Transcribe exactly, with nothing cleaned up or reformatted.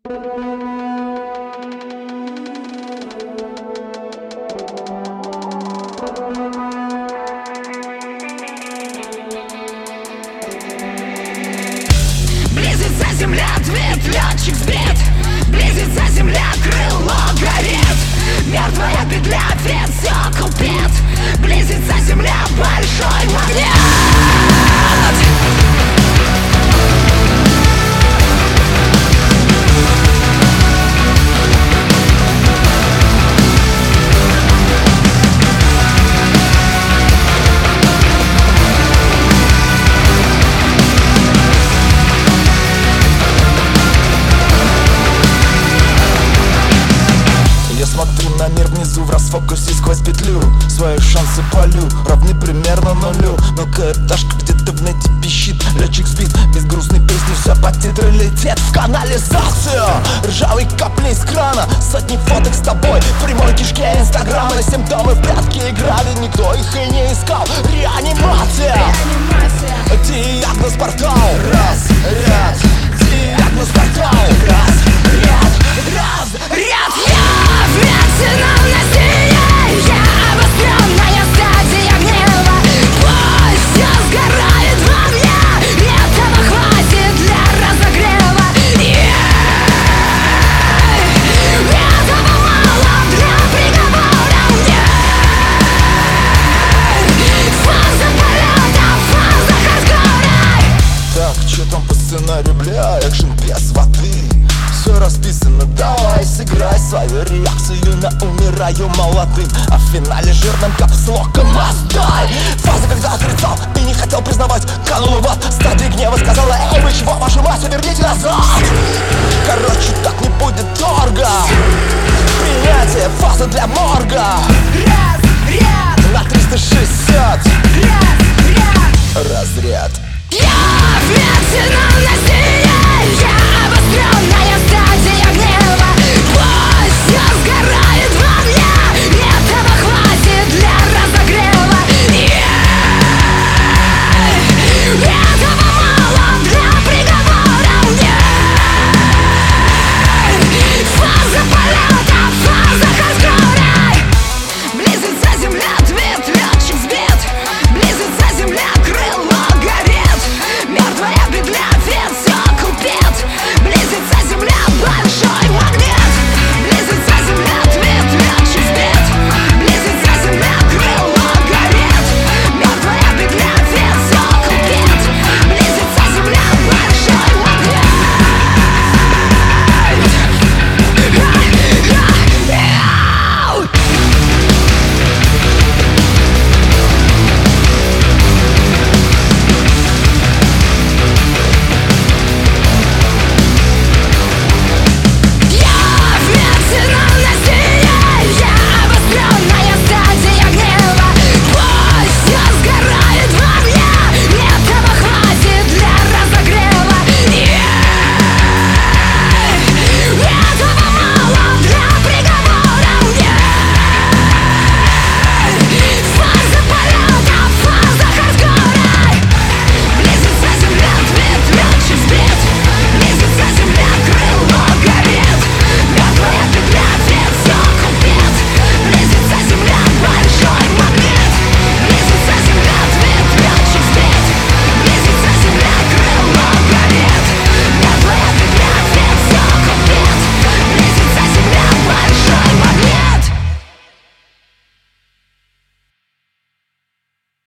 Близится земля, твит, летчик сбит. Близится земля, крыло горит. Мертвая петля, твит, все купит. Близится земля, большой магнит. Смотрю на мир внизу в расфокусе сквозь петлю. Свои шансы полю, равны примерно нулю. Но карташка где-то в нете пищит. Летчик сбит, без грустной песни все под титры летит в канализацию. Ржавые капли из крана, сотни фоток с тобой в прямой кишке инстаграма. Симптомы в прятки играли, никто их и не искал. Реанимация, диагноз портал. Раз, ряд, диагноз портал. Раз, ряд, раз, ряд, я вмятина на стене. Я обостренная стадия гнева. Пусть все сгорает в огне. Этого хватит для разогрева. Этого мало для приговора. Фаза полета, фаза хардкора. Так, что там по сценарию, бля? Экшен без воды. Все расписано, давай сыграй свою реакцию на умираю молодым. А в финале жирным капслоком отдай. Фаза, когда отрицал и не хотел признавать, канула в ад. Стадия гнева сказала: эй, вы чего, вашу мать, верните назад.